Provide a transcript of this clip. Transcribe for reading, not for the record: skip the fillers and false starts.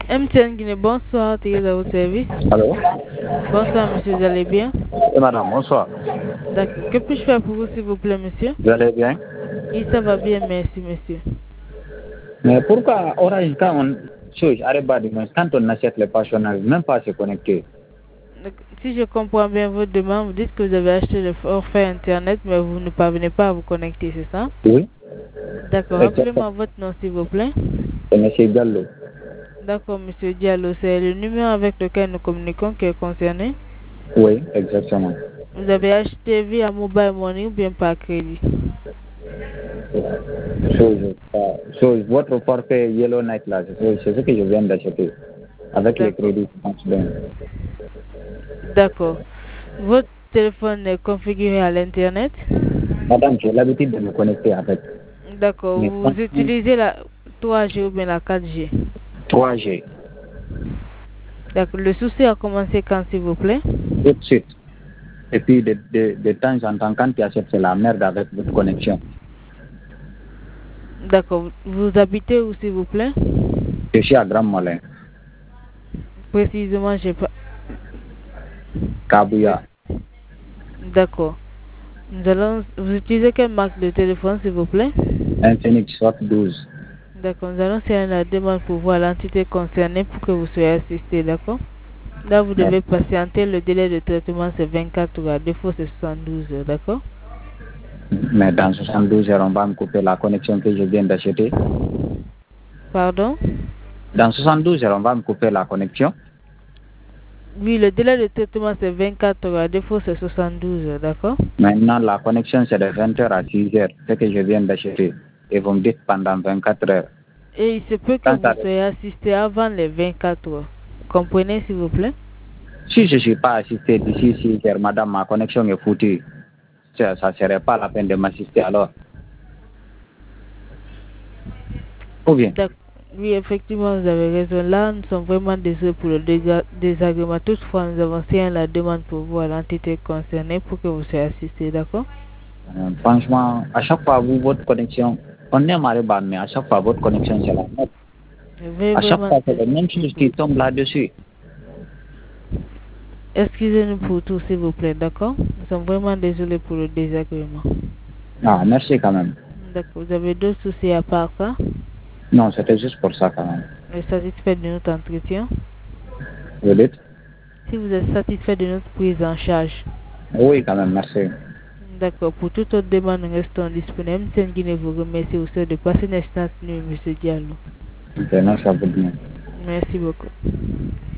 MTN Guinée, bonsoir, tu es à votre service. Allô? Bonsoir, monsieur, vous allez bien? Et madame, bonsoir. D'accord. Que puis-je faire pour vous, s'il vous plaît, monsieur? Vous allez bien? Oui, ça va bien, merci, monsieur. Mais pourquoi Orange, quand on chose, quand on achète les pages, on n'arrive même pas à se connecter? Si je comprends bien votre demande, vous dites que vous avez acheté le forfait Internet, mais vous ne parvenez pas à vous connecter, c'est ça? Oui. D'accord. Rappelez-moi votre nom, s'il vous plaît. C'est M. Gallo. D'accord, monsieur Diallo, c'est le numéro avec lequel nous communiquons qui est concerné. Oui, exactement. Vous avez acheté via Mobile Money ou bien par crédit? Votre forfait Yellow Night là, c'est ce que je viens d'acheter. Avec les D'accord. crédits, je pense bien. D'accord. Votre téléphone est configuré à l'Internet? Madame, j'ai l'habitude de me connecter avec. D'accord. Mais Vous utilisez la 3G ou bien la 4G? 3G, D'accord. Le souci a commencé quand, s'il vous plaît? tout de suite. Et puis, de temps en temps, quand tu achètes, c'est la merde avec votre connexion. D'accord. Vous habitez où, s'il vous plaît? Je suis à Grand Molin, Précisément, j'ai pas. Kabouya. D'accord. Vous utilisez quelle marque de téléphone, s'il vous plaît? Infinix Hot 12. D'accord. Nous allons faire la demande pour voir l'entité concernée pour que vous soyez assisté, d'accord? Là, vous devez patienter. Le délai de traitement, c'est 24 heures. À défaut, c'est 72 heures, d'accord? Mais dans 72 heures, on va me couper la connexion que je viens d'acheter. Pardon? Dans 72 heures, on va me couper la connexion. Oui, le délai de traitement, c'est 24 heures. À défaut, c'est 72 heures, d'accord? Maintenant, la connexion, c'est de 20 heures à 6 heures, ce que je viens d'acheter. Et vous me dites pendant 24 heures. Et il se peut que vous soyez assisté avant les 24 heures. Comprenez, s'il vous plaît? Si je ne suis pas assisté d'ici 6 heures, madame, ma connexion est foutue. Ça ne serait pas la peine de m'assister alors. Ou bien? Oui, effectivement, vous avez raison. Là, nous sommes vraiment désolés pour le désagrément. Toutefois, nous avons signé la demande pour voir l'entité concernée pour que vous soyez assisté, d'accord? Franchement, à chaque fois, vous, votre connexion, on aime Ariban, mais à chaque fois, votre connexion, c'est la même. À chaque fois, c'est les mêmes choses qui tombent là-dessus. Excusez-nous pour tout, s'il vous plaît, d'accord? Nous sommes vraiment désolés pour le désagrément. Ah, merci quand même. D'accord. Vous avez d'autres soucis à part ça? Non, c'était juste pour ça quand même. Vous êtes satisfait de notre entretien? Vous dites? Si vous êtes satisfait de notre prise en charge? Oui, quand même, merci. D'accord. Pour toute autre demande, nous restons disponibles. MTN Guinée vous remercie aussi de passer une excellente nuit, M. Diallo. Ok, merci à vous. Merci beaucoup.